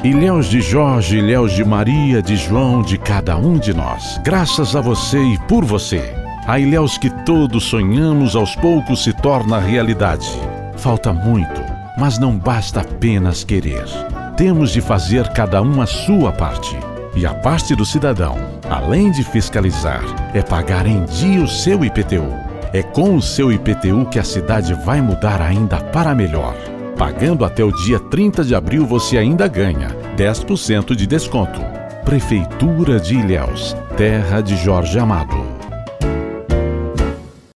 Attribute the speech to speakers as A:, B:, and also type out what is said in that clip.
A: Ilhéus de Jorge, Ilhéus de Maria, de João, de cada um de nós. Graças a você e por você. A Ilhéus que todos sonhamos aos poucos se torna realidade. Falta muito, mas não basta apenas querer. Temos de fazer cada um a sua parte. E a parte do cidadão, além de fiscalizar, é pagar em dia o seu IPTU. É com o seu IPTU que a cidade vai mudar ainda para melhor. Pagando até o dia 30 de abril você ainda ganha 10% de desconto. Prefeitura de Ilhéus, terra de Jorge Amado.